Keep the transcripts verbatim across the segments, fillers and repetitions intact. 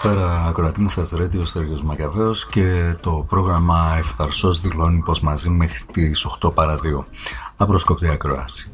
Καλησπέρα ακροατή μου, σας ρέτει ο Στέργιος Μακαβαίος και το πρόγραμμα Ευθαρσός δηλώνει πως μαζί μέχρι τις οκτώ παρά δύο. Απροσκοπτή ακροάση.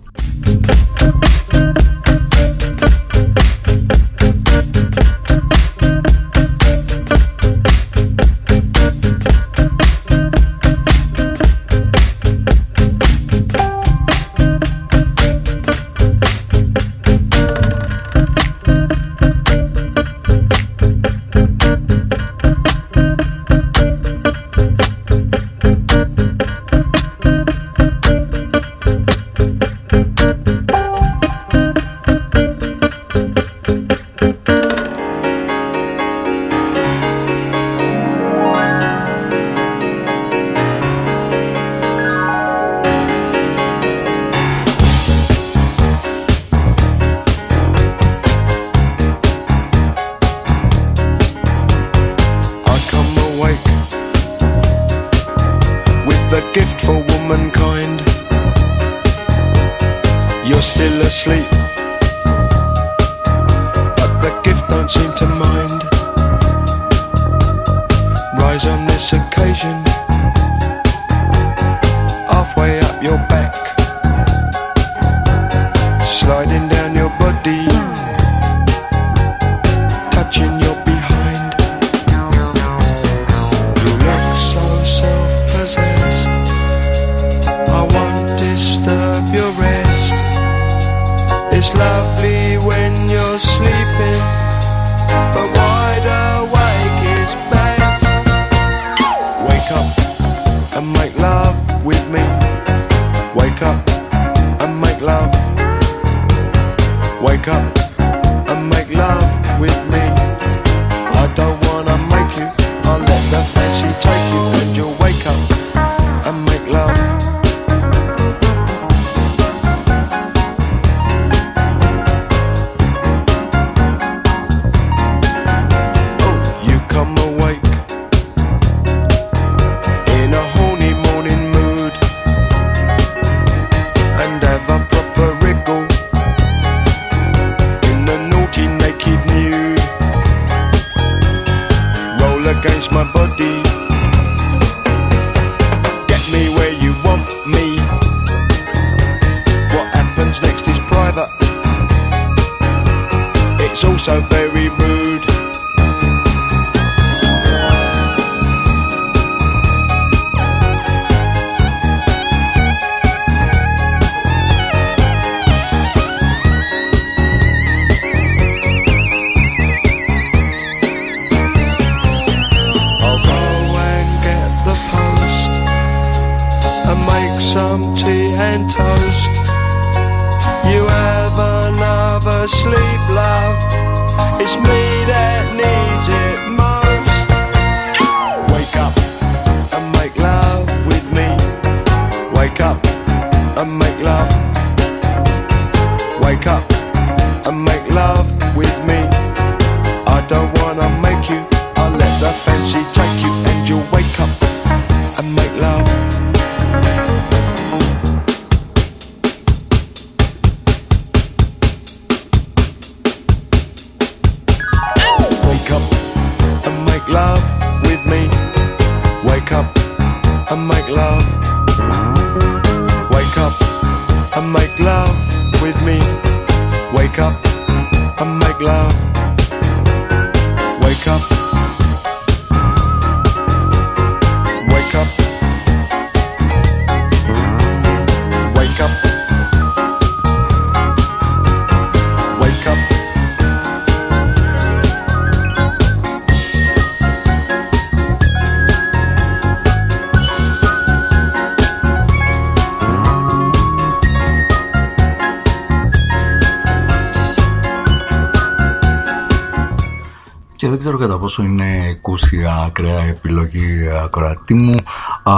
Και δεν ξέρω κατά πόσο είναι κούσια ακραία επιλογή ακροατή μου α,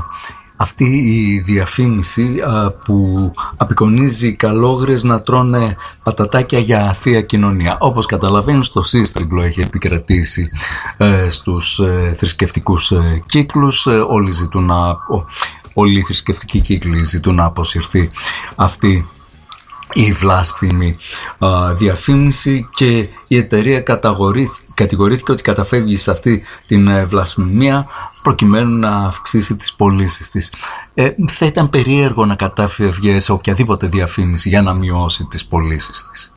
αυτή η διαφήμιση α, που απεικονίζει καλόγρες να τρώνε πατατάκια για θεία κοινωνία. Όπως καταλαβαίνεις, το σύστριμπλο έχει επικρατήσει ε, στους ε, θρησκευτικούς ε, κύκλους. Ε, όλοι ζητούν να, ο, όλοι οι θρησκευτικοί κύκλοι ζητούν να αποσυρθεί αυτή η βλάσφημη α, διαφήμιση και η εταιρεία κατηγορήθηκε ότι καταφεύγει σε αυτή την βλασφημία προκειμένου να αυξήσει τις πωλήσεις της. Ε, θα ήταν περίεργο να καταφεύγει σε οποιαδήποτε διαφήμιση για να μειώσει τις πωλήσεις της.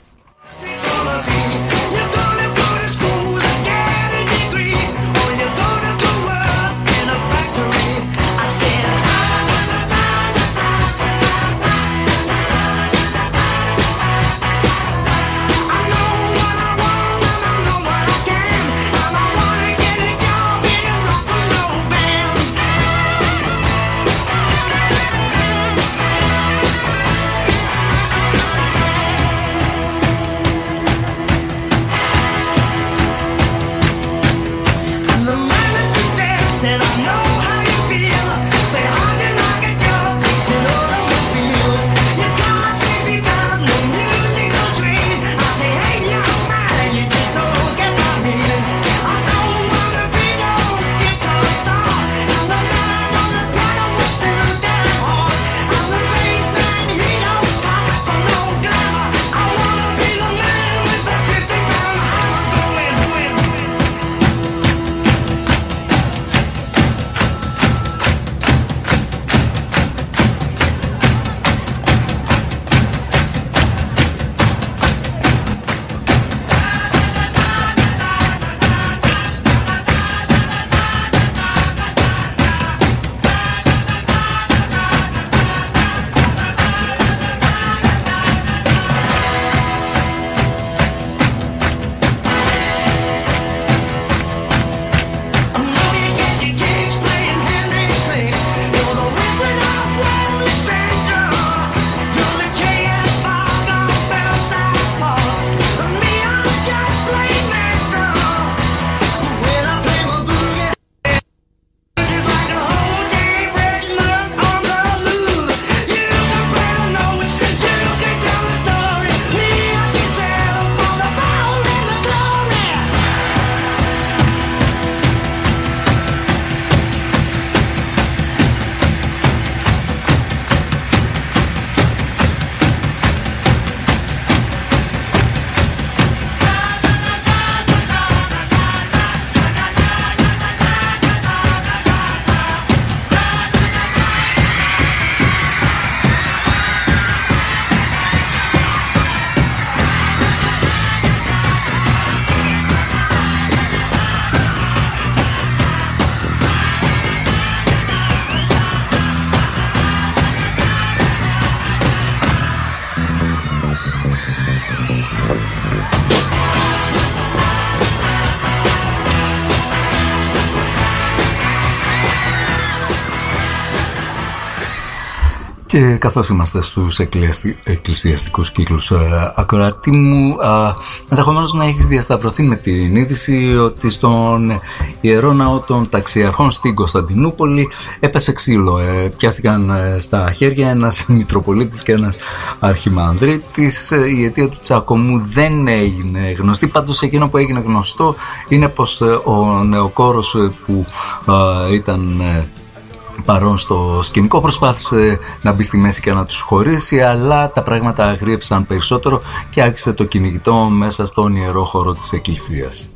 Και καθώς είμαστε στους εκκλησιαστικούς κύκλους, ε, ακροατή μου, ε, ενδεχομένως να έχεις διασταυρωθεί με την είδηση ότι στον Ιερό Ναό των Ταξιαρχών στην Κωνσταντινούπολη έπεσε ξύλο. Ε, πιάστηκαν ε, στα χέρια ένας Μητροπολίτης και ένας Αρχιμανδρίτης. Ε, η αιτία του τσακωμού δεν έγινε γνωστή. Πάντως εκείνο που έγινε γνωστό είναι πως ε, ο νεοκόρος ε, που ε, ήταν... Ε, παρόν στο σκηνικό προσπάθησε να μπει στη μέση και να τους χωρίσει, αλλά τα πράγματα αγρίεψαν περισσότερο και άρχισε το κυνηγητό μέσα στον ιερό χώρο της εκκλησίας.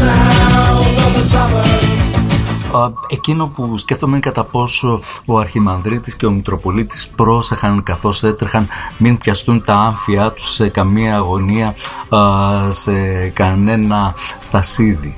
Εκείνο που σκέφτομαι είναι κατά πόσο ο Αρχιμανδρίτης και ο Μητροπολίτης πρόσεχαν καθώς έτρεχαν μην πιαστούν τα άμφια τους σε καμία αγωνία, σε κανένα στασίδι.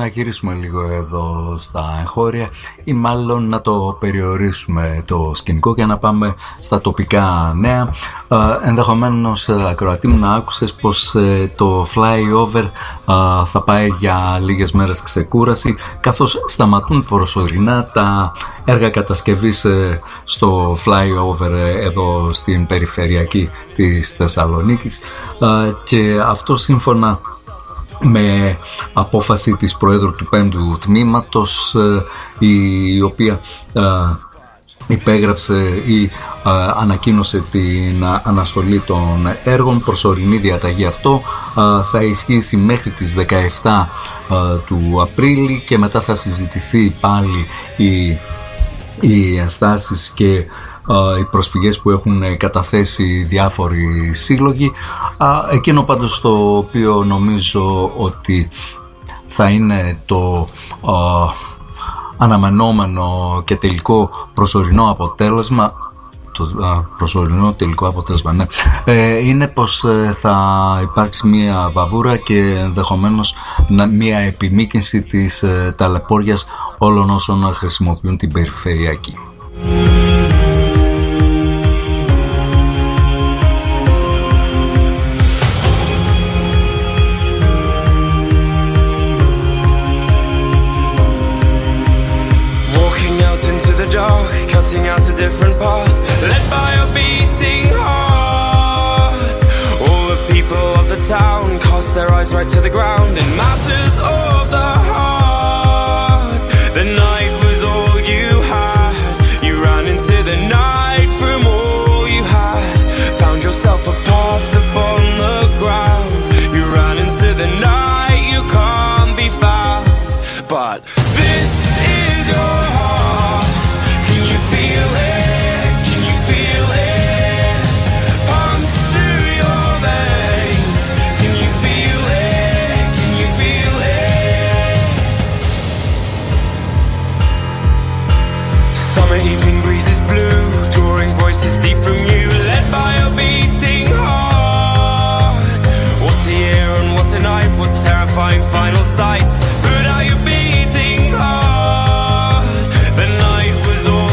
γυρίσουμε λίγο εδώ στα εγχώρια ή μάλλον να το περιορίσουμε το σκηνικό και να πάμε στα τοπικά νέα. Ε, ενδεχομένως, ακροατή μου, να άκουσες πως ε, το flyover ε, θα πάει για λίγες μέρες ξεκούραση, καθώς σταματούν προσωρινά τα έργα κατασκευής ε, στο flyover ε, εδώ στην περιφερειακή της Θεσσαλονίκης, ε, και αυτό σύμφωνα με απόφαση της Προέδρου του πέμπτου Τμήματος, η οποία υπέγραψε ή ανακοίνωσε την αναστολή των έργων. Προσωρινή διαταγή αυτό θα ισχύσει μέχρι τις δεκαεφτά του Απρίλη και μετά θα συζητηθεί πάλι οι, οι ενστάσεις και οι προσφυγές που έχουν καταθέσει διάφοροι σύλλογοι. Εκείνο πάντως το οποίο νομίζω ότι θα είναι το αναμενόμενο και τελικό προσωρινό αποτέλεσμα, το προσωρινό τελικό αποτέλεσμα ναι, είναι πως θα υπάρξει μία βαβούρα και ενδεχομένως μία επιμήκυνση της ταλαιπώριας όλων όσων χρησιμοποιούν την περιφερειακή. Cutting out a different path, led by a beating heart. All the people of the town cast their eyes right to the ground in matters of the heart. The night was all you had. You ran into the night from all you had. Found yourself a path upon the ground. You ran into the night, you can't be found. But this is your heart. Feel it, can you feel it? Pumps through your veins. Can you feel it, can you feel it? Summer evening breezes blue, drawing voices deep from you, led by a beating heart. What a year and what a night, what terrifying final sights. Put out your beating heart. The night was all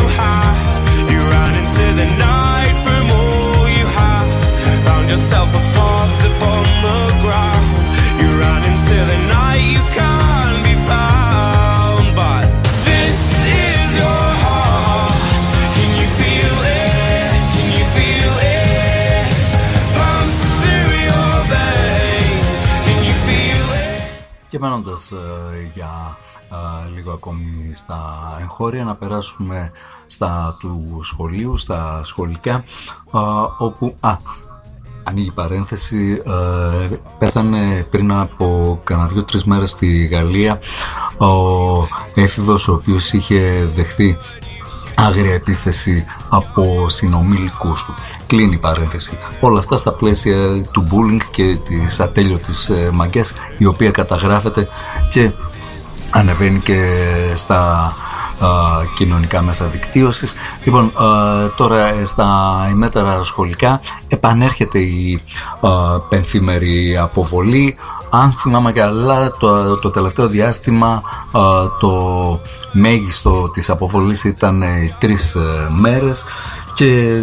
the night from all you had. Found yourself a path upon the ground. You ran into the night, you can't be found. But this is your heart. Can you feel it? Can you feel it? Pumps through your veins. Can you feel it? Και μένοντας uh, για uh, λίγο ακόμη στα εγχώρια, να περάσουμε στα του σχολείου, στα σχολικά, uh, όπου α, ανοίγει παρένθεση, uh, πέθανε πριν από κανένα δύο τρεις μέρες στη Γαλλία ο έφηβος ο οποίος είχε δεχθεί άγρια επίθεση από συνομήλικους του. Κλείνει η παρένθεση. Όλα αυτά στα πλαίσια του bullying και της ατέλειωτης μαγκιάς, η οποία καταγράφεται και ανεβαίνει και στα α, κοινωνικά μέσα δικτύωσης. Λοιπόν, α, τώρα στα ημέτερα σχολικά επανέρχεται η α, πενθήμερη αποβολή. Αν θυμάμαι καλά, το, το τελευταίο διάστημα α, το μέγιστο της αποβολής ήταν ε, τρεις ε, μέρες και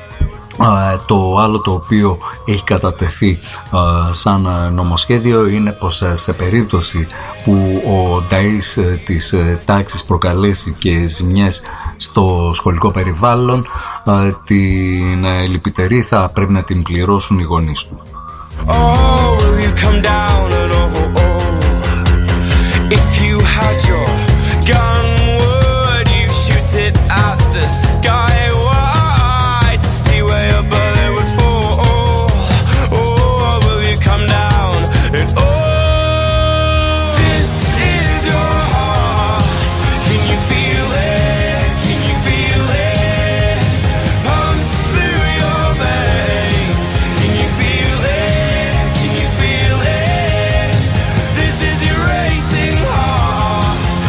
α, το άλλο το οποίο έχει κατατεθεί α, σαν νομοσχέδιο είναι πως ε, σε περίπτωση που ο νταΐς ε, της ε, τάξης προκαλέσει και ζημιές στο σχολικό περιβάλλον, ε, την ε, λυπητερή θα πρέπει να την πληρώσουν οι γονείς του. Oh, will you come down and oh, oh. If you had your gun, would you shoot it at the sky? Why? To see where your bullet would fall. Oh, oh, will you come down and oh. This is your heart. Can you feel it? Can you feel it? Pumps through your veins. Can you feel it? This is your racing heart.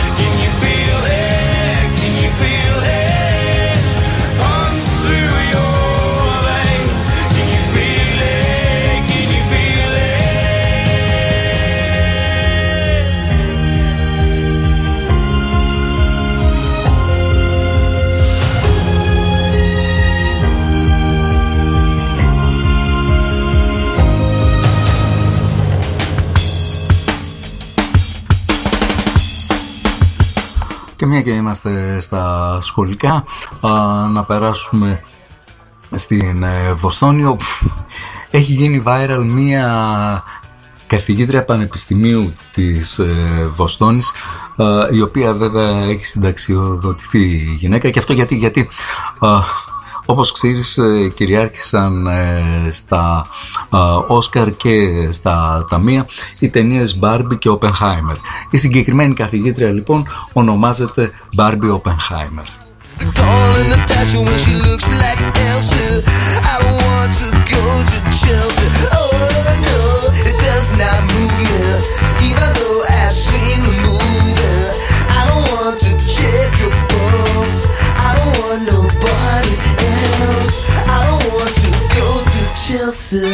μια και είμαστε στα σχολικά, α, να περάσουμε στην ε, Βοστόνη. Έχει γίνει viral μια καθηγήτρια πανεπιστημίου της ε, Βοστόνης, ε, η οποία βέβαια έχει συνταξιοδοτηθεί η γυναίκα. Και αυτό γιατί, γιατί ε, όπως ξέρεις, ε, κυριάρχησαν ε, στα Όσκαρ ε, και στα ταμεία οι ταινίες Barbie και Oppenheimer. Η συγκεκριμένη καθηγήτρια λοιπόν ονομάζεται Barbie Oppenheimer. Calling Natasha when she looks like Elsa. I don't want to go to Chelsea. Oh no, it does not move me. Even though I've seen the movie, I don't want to check your pulse. I don't want nobody else. I don't want to go to Chelsea.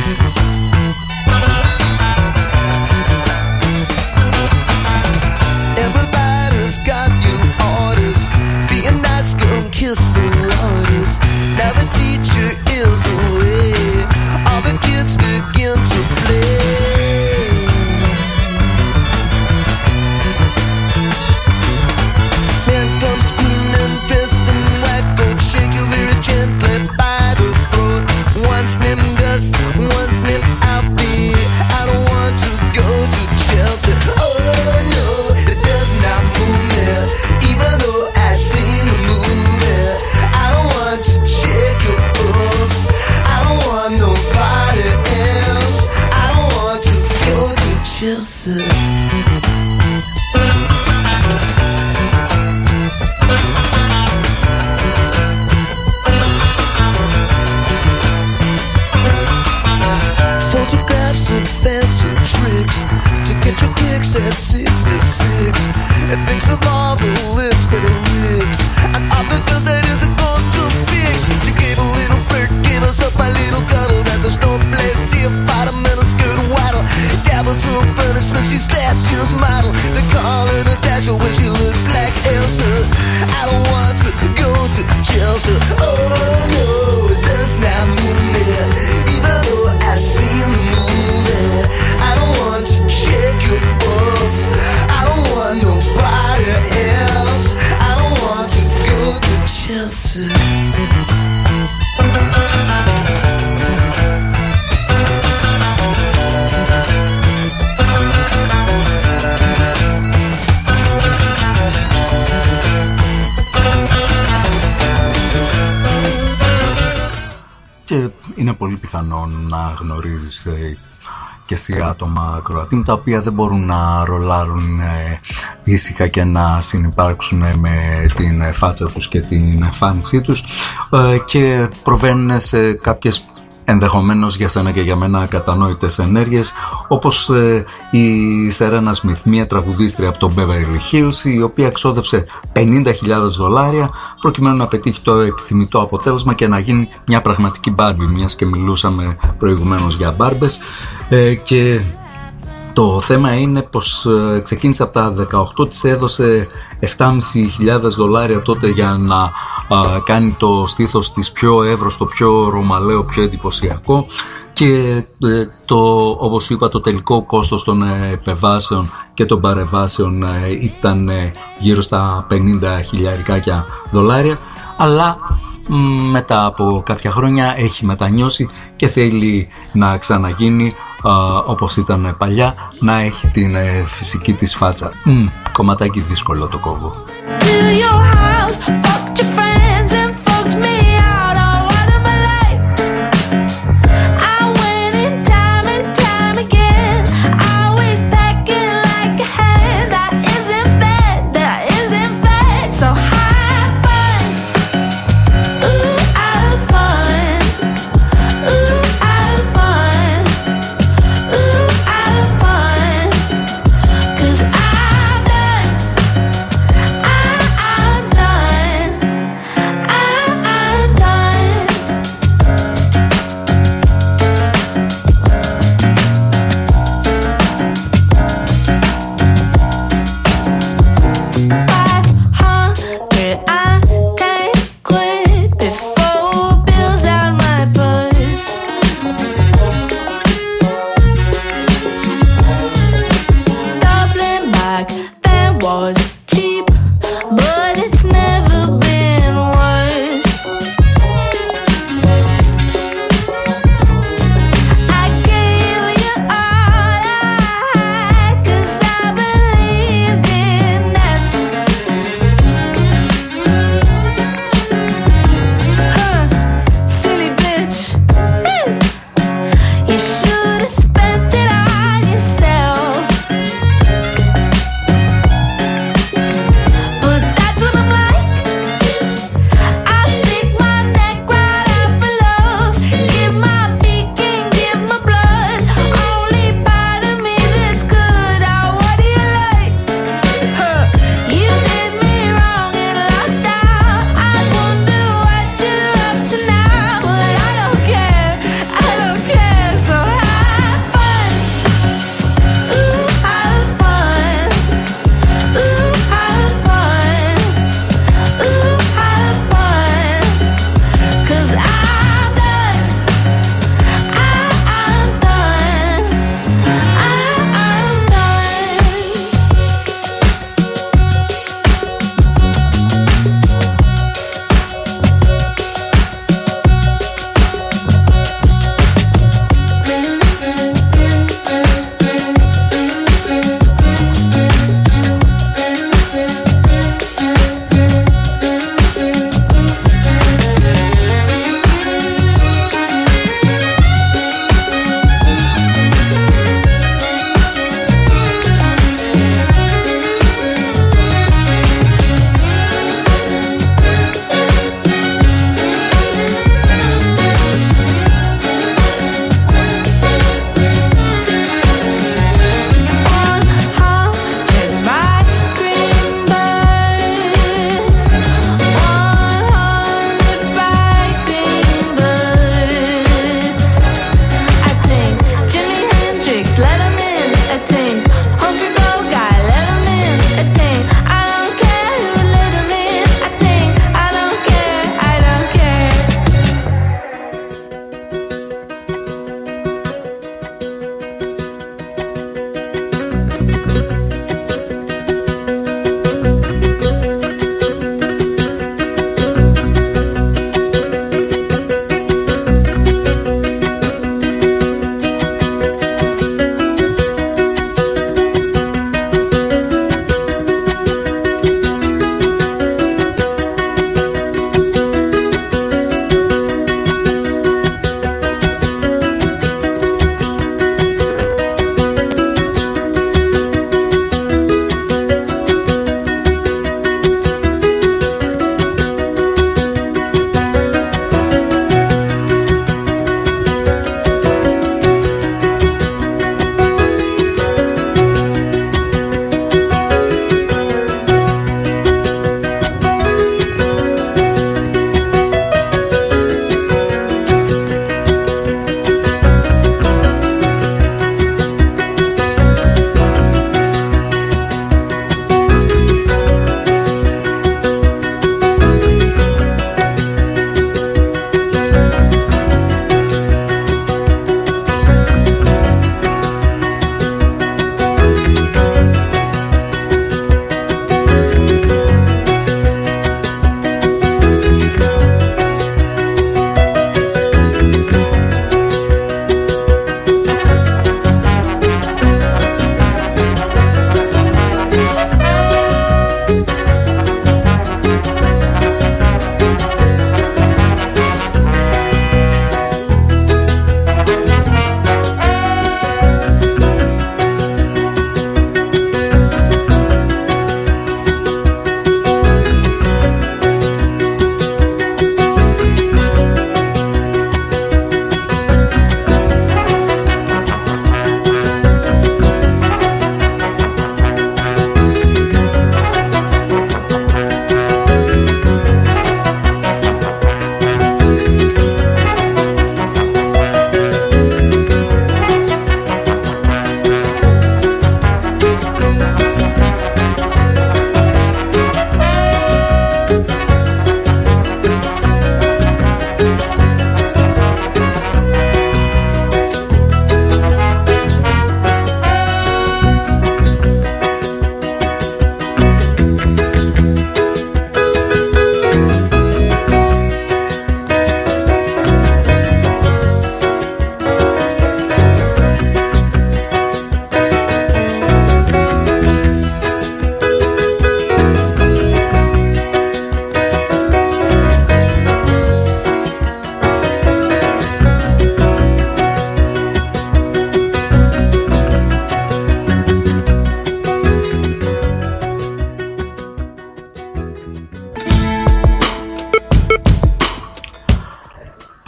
Everybody's got new orders. Be a nice girl and kiss the waters. Now the teacher is away. All the kids begin to play. Men come screaming, dressed in white coat, shake you very gently by the throat. One's named Gus, one's named Alfie. I don't want to go to Chelsea. Oh no, it does not move me. Even though I've seen the movie, I don't want to check your pulse. I don't want nobody else. I don't want to go to Chelsea. Photographs of fancy tricks to get your kicks at sixty-six. And thinks of all the lips that it licks and all the girls that isn't going to fix. She gave a little flirt, gave us up a little cuddle. That there's no place here, fight a minute, skirt waddle. Dabbles to punishment, she's that, she's model. They call her Natasha when she looks like Elsa. I don't want to go to Chelsea. Oh no, it does not move me. Even though I've seen the movie, I don't want to check your pulse. I don't want nobody else. I don't want to go to Chelsea. Και είναι πολύ πιθανό να γνωρίζεις ε, και εσύ άτομα ακροατή μου, τα οποία δεν μπορούν να ρολάρουν ε, ήσυχα και να συνυπάρξουν με την φάτσα τους και την εμφάνισή τους ε, και προβαίνουν σε κάποιες ενδεχομένως για σένα και για μένα κατανόητες ενέργειες, όπως ε, η Σερένα Σμιθ, μια τραγουδίστρια από το Beverly Hills, η οποία εξόδευσε πενήντα χιλιάδες δολάρια προκειμένου να πετύχει το επιθυμητό αποτέλεσμα και να γίνει μια πραγματική Barbie, μιας και μιλούσαμε προηγουμένως για Μπάρμπες. ε, και το θέμα είναι πως ε, ξεκίνησε από τα δεκαοκτώ, της έδωσε επτά χιλιάδες πεντακόσια δολάρια τότε για να α, κάνει το στήθος της πιο εύρωστο, πιο ρωμαλαίο, πιο εντυπωσιακό, και ε, το, όπως είπα, το τελικό κόστος των ε, επεμβάσεων και των παρεμβάσεων ε, ήταν ε, γύρω στα πενήντα χιλιάδες δολάρια, αλλά μ, μετά από κάποια χρόνια έχει μετανιώσει και θέλει να ξαναγίνει Uh, όπως ήταν παλιά, να έχει την uh, φυσική της φάτσα. Mm, κομματάκι δύσκολο το κόβω. I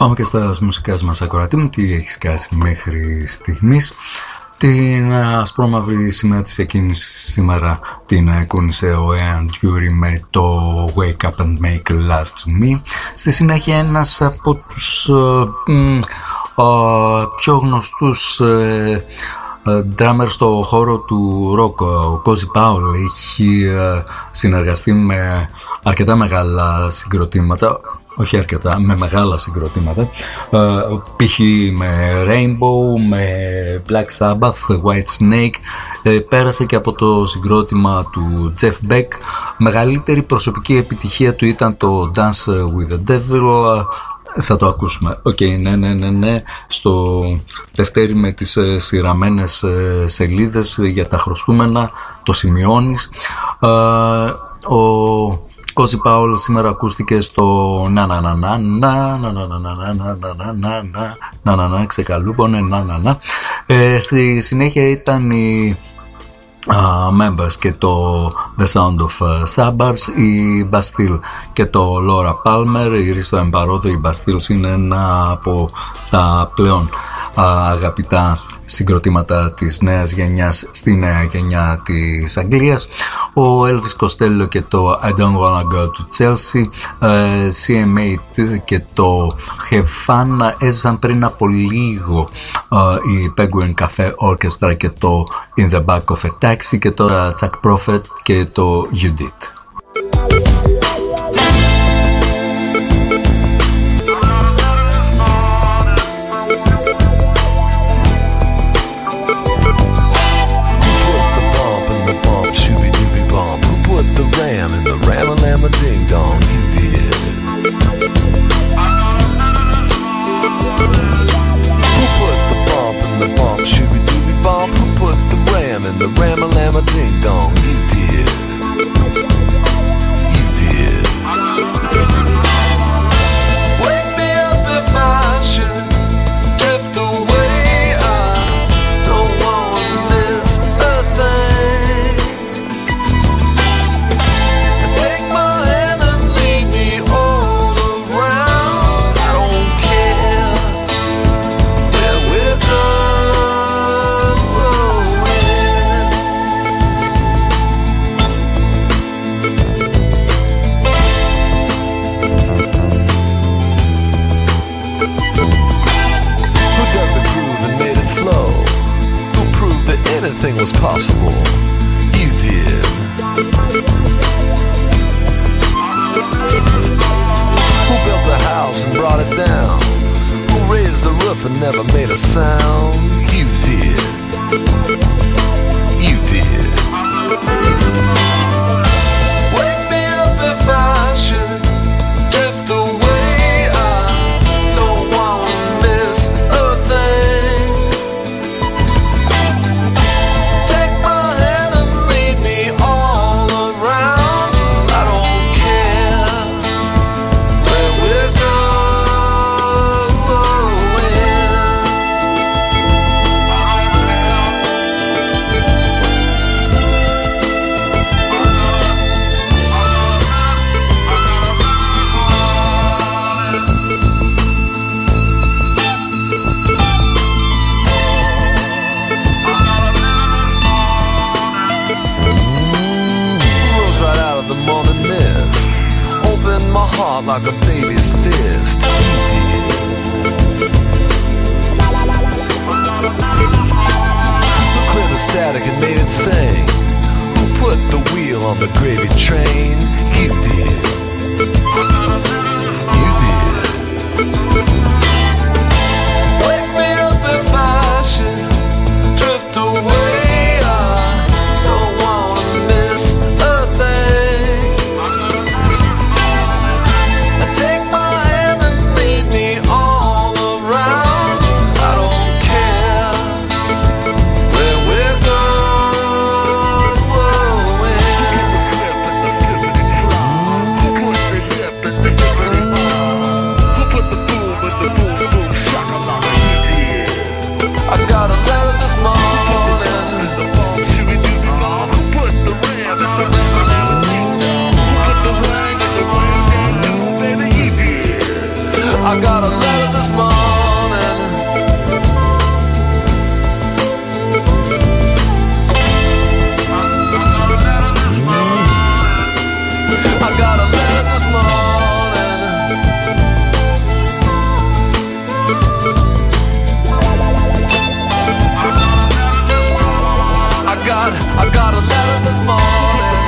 Πάμε και στα μουσικά μας, ακροατή μου, τι έχεις κάσει μέχρι στιγμής. Την ασπρόμαυρη σημαία της εκείνης σήμερα την κούνησε ο Ian Dury με το Wake Up and Make Love to Me. Στη συνέχεια ένας από τους uh, uh, πιο γνωστούς uh, drummer στο χώρο του rock, ο Cozy Powell, έχει uh, συνεργαστεί με αρκετά μεγάλα συγκροτήματα, όχι αρκετά, με μεγάλα συγκροτήματα, uh, π.χ. με Rainbow, με Black Sabbath, White Snake, uh, πέρασε και από το συγκρότημα του Jeff Beck. Μεγαλύτερη προσωπική επιτυχία του ήταν το Dance with the Devil, uh, θα το ακούσουμε. Οκ, okay, ναι, ναι, ναι, ναι. Στο Δευτέρι με τις ε, σειραμένες ε, σελίδες για τα χρωστούμενα, το σημειώνεις. Ε, ο Cozy Powell σήμερα ακούστηκε στο να να να να να να να να να να να να να να να ξεκαλούπωνε να να να. Στη συνέχεια ήταν η Uh, members και το The Sound of uh, Suburbs, η Bastille και το Laura Palmer. Η Ρίστο Εμπαρόδο, η Bastille είναι ένα από τα πλέον uh, αγαπητά συγκροτήματα της νέας γενιάς στη νέα γενιά της Αγγλίας. Ο Elvis Costello και το I Don't Wanna Go to Chelsea, uh, σι εμ έιτ και το Have Fun έζησαν πριν από λίγο uh, η Penguin Cafe Orchestra και το In the Back of a Taxi, και τώρα Chuck Prophet και το You Did. Ram-a-lam-a ding-dong, you did. Who put the bump in the bump, shooby-dooby-bump? Who put the ram in the ram-a-lam-a ding-dong? You did. You did. Wake me up if I should drift away. I don't want to miss a thing. Anything was possible. You did. Who built the house and brought it down? Who raised the roof and never made a sound? You did. You did. Wake me up if I should drift away. I don't want to miss a thing. Like a baby's fist. You did. Who cleared the static and made it sing? Who put the wheel on the gravy train? You did. You did. Wake me up if I should drift away. I don't want to miss a thing. I got a letter this letter this morning. I got, I got a letter this morning.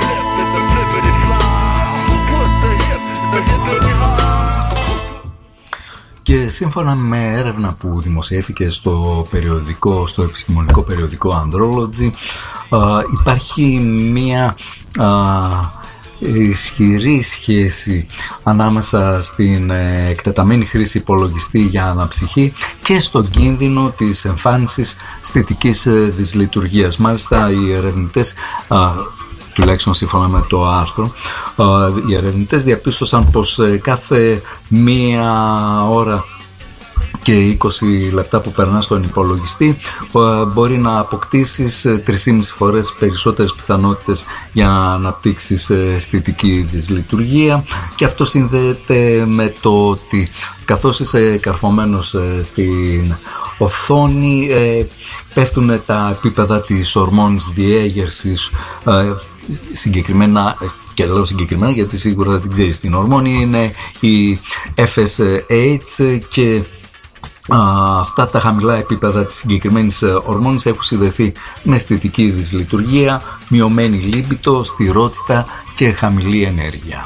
Και σύμφωνα με έρευνα που δημοσιεύτηκε στο περιοδικό, στο επιστημονικό περιοδικό Andrology, α, υπάρχει μία α, ισχυρή σχέση ανάμεσα στην ε, εκτεταμένη χρήση υπολογιστή για αναψυχή και στον κίνδυνο της εμφάνισης αισθητικής ε, δυσλειτουργίας. Μάλιστα οι ερευνητές, α, τουλάχιστον σύμφωνα με το άρθρο, οι ερευνητές διαπίστωσαν πως κάθε μία ώρα και είκοσι λεπτά που περνά στον υπολογιστή μπορεί να αποκτήσεις τρεις και μισή φορές περισσότερες πιθανότητες για να αναπτύξεις αισθητική δυσλειτουργία, και αυτό συνδέεται με το ότι καθώς είσαι καρφωμένος στην οθόνη πέφτουν τα επίπεδα της ορμόνης διέγερσης, συγκεκριμένα, και λέω συγκεκριμένα γιατί σίγουρα δεν την ξέρεις την ορμόνη, είναι η εφ ες έιτς, και α, αυτά τα χαμηλά επίπεδα της συγκεκριμένης ορμόνης έχουν συνδεθεί με αισθητική δυσλειτουργία, μειωμένη λίμπιτο, στηρότητα και χαμηλή ενέργεια.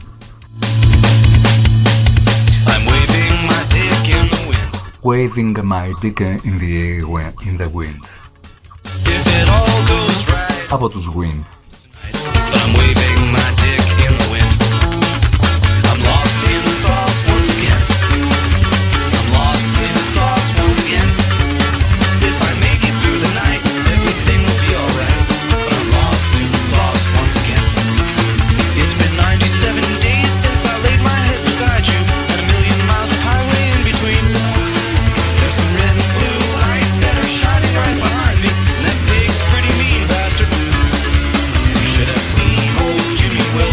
Waving my dick in the, in the wind. Από τους Wind. I'm waving my dick in the wind. I'm lost in the sauce once again. I'm lost in the sauce once again. If I make it through the night, everything will be alright. But I'm lost in the sauce once again. It's been ninety-seven days since I laid my head beside you, and a million miles of highway in between. There's some red and blue lights that are shining right behind me, and that pig's a pretty mean bastard. You should have seen old Jimmy Will.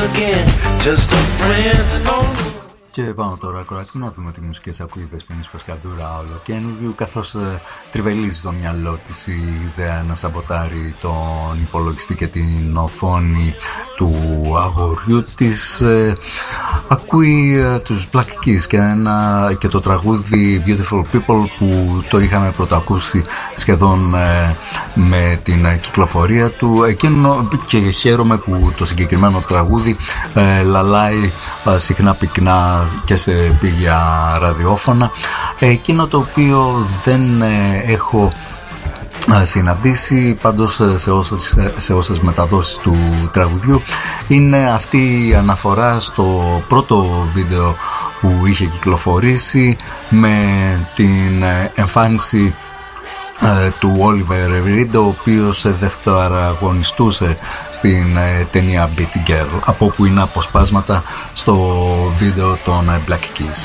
again, just a friend on the... Και πάμε τώρα ακροατή να δούμε τι μουσικές ακούει η Δεσποινής Φρεσκαδούρα ολοκένουργιου, καθώς ε, τριβελίζει το μυαλό της η ιδέα να σαμποτάρει τον υπολογιστή και την οθόνη του αγοριού της. Ε, ακούει ε, τους Black Keys και, ένα, και το τραγούδι Beautiful People που το είχαμε πρωτοακούσει σχεδόν ε, με την κυκλοφορία του. Εκείνο, και χαίρομαι που το συγκεκριμένο τραγούδι ε, λαλάει ε, συχνά πυκνά και σε πηγαία ραδιόφωνα. Εκείνο το οποίο δεν ε, έχω συναντήσει πάντως σε όσες, σε όσες μεταδόσεις του τραγουδιού είναι αυτή η αναφορά στο πρώτο βίντεο που είχε κυκλοφορήσει με την εμφάνιση του Oliver Reed, ο οποίος δευτεραγωνιστούσε στην ταινία Beat Girl, από όπου είναι αποσπάσματα στο βίντεο των Black Keys.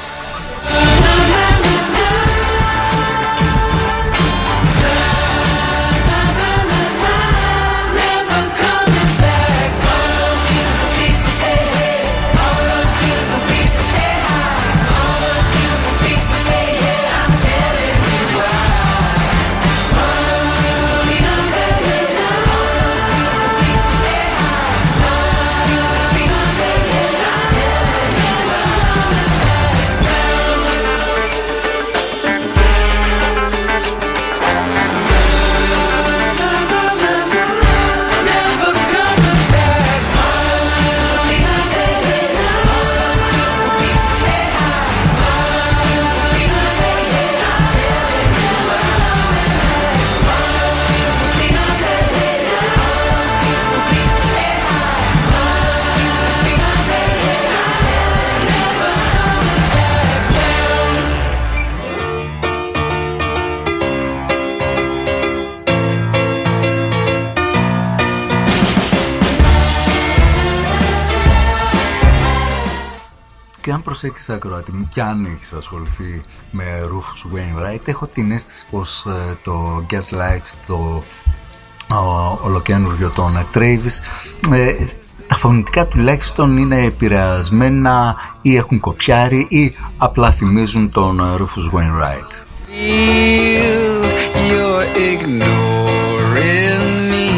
Και αν προσέξεις ακροατή μου και αν έχεις ασχοληθεί με Rufus Wainwright, έχω την αίσθηση πως ε, το Gaslight, το ο, ολοκένουργιο των Travis, ε, τα φωνητικά τουλάχιστον είναι επηρεασμένα ή έχουν κοπιάρει ή απλά θυμίζουν τον Rufus Wainwright. Feel you're ignoring me.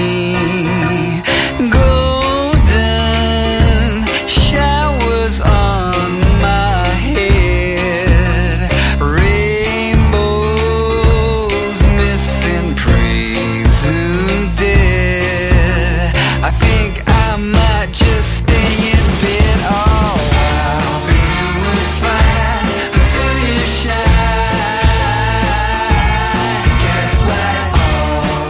Golden showers on my head. Rainbows missing, presumed dead. I think I might just stay in bed. Oh, I'll be doing fine until you shine. Gaslight all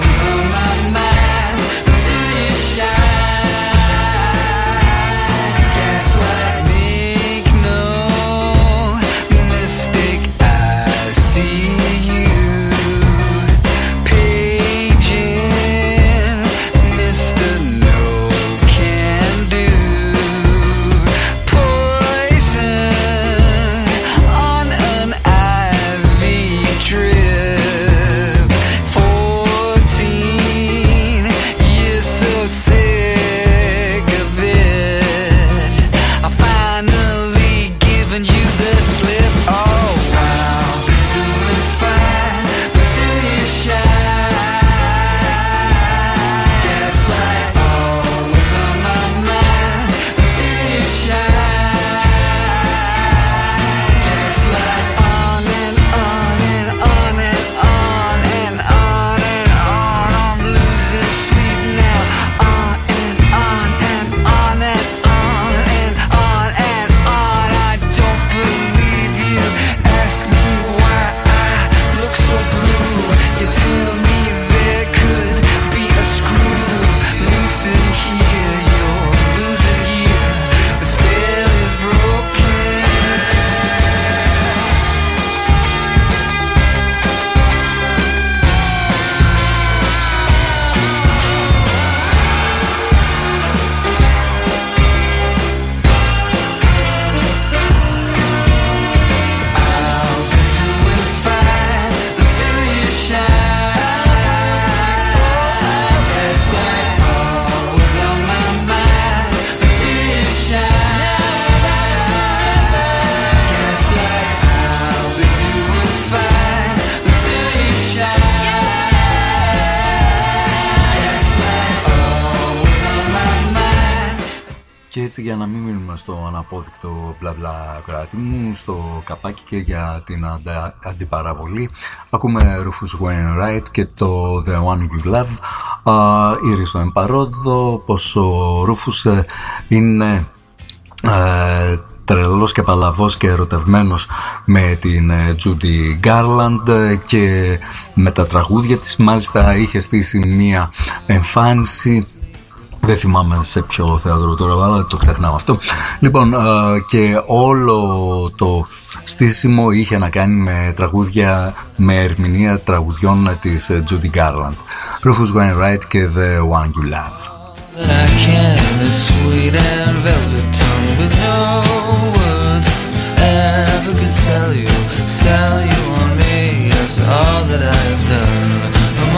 Και έτσι, για να μην μείνουμε στο αναπόδεικτο μπλα μπλα κράτη μου, στο καπάκι και για την αντα, αντιπαραβολή, ακούμε Rufus Wainwright και το The One You Love. Ήρθε στο εμπαρόδο πως ο Rufus είναι ε, τρελός και παλαβός και ερωτευμένος με την Judy Garland και με τα τραγούδια της. Μάλιστα είχε στήσει μία εμφάνιση, δεν θυμάμαι σε ποιο θέατρο τώρα, αλλά το ξεχνάω αυτό. Λοιπόν, και όλο το στήσιμο είχε να κάνει με τραγούδια, με ερμηνεία τραγουδιών της Judy Garland. Rufus Wainwright και The One You Love. I can be sweet and velvet tongue, but no words ever could sell you, sell you on me after all that I've done. I'm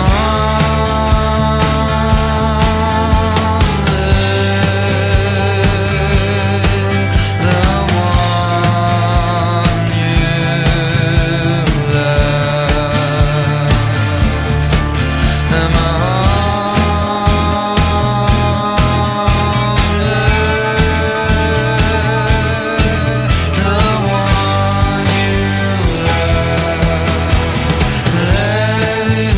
on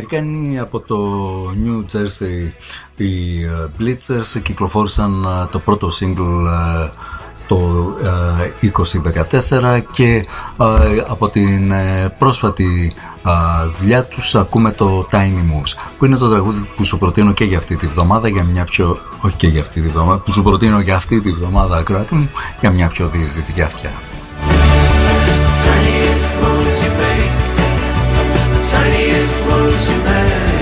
Αμερικανοί από το New Jersey, οι Blitzers, κυκλοφόρησαν το πρώτο single το είκοσι δεκατέσσερα και από την πρόσφατη δουλειά τους ακούμε το Tiny Moves, που είναι το τραγούδι που σου προτείνω και για αυτή τη βδομάδα, για μια πιο, όχι και για αυτή τη βδομάδα, που σου προτείνω για αυτή τη βδομάδα, ακροατή μου, για μια πιο διεισδυτική αυτιά. Tiniest moves you make, tiniest moves you make.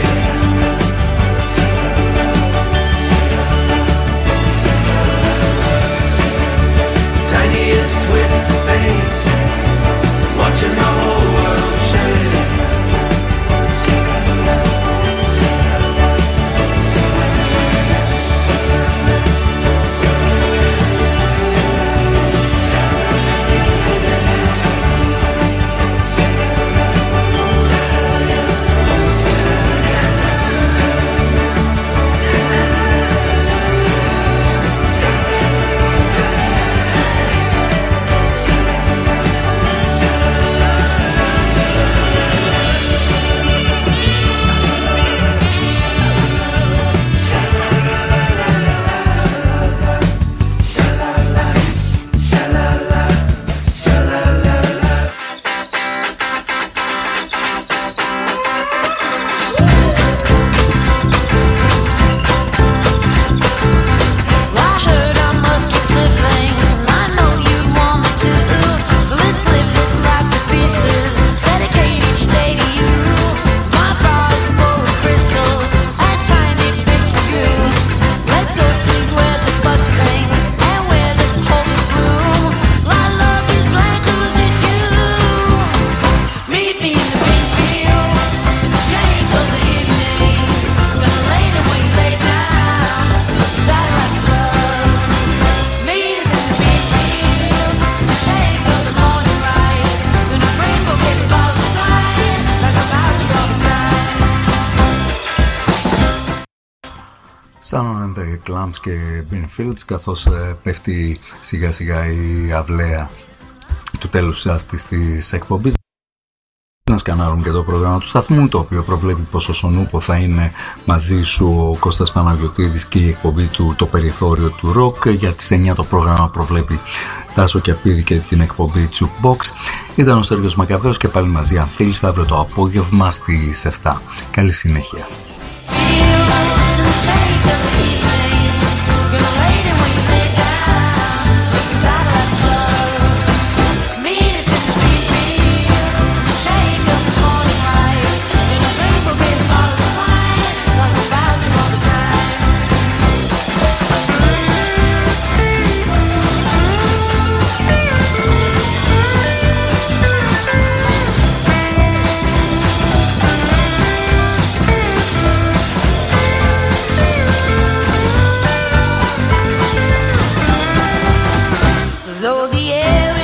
Tiniest twist of fate, watching the whole world shake. Σαν The Clams και Bean Fields, καθώς ε, πέφτει σιγά σιγά η αυλαία του τέλους αυτής της εκπομπής. Να σκανάρουμε και το πρόγραμμα του σταθμού, το οποίο προβλέπει πως ο Σονούπο θα είναι μαζί σου ο Κώστας Παναγιωτίδης και η εκπομπή του Το Περιθώριο του Ροκ. Για τις εννιά το πρόγραμμα προβλέπει Τάσο Κιαπίδη και την εκπομπή Jukebox. Ήταν ο Σέργιος Μακαβαίος και πάλι μαζί, αν θέλεις, αύριο το απόγευμα στις επτά. Καλή συνέχεια. Though the air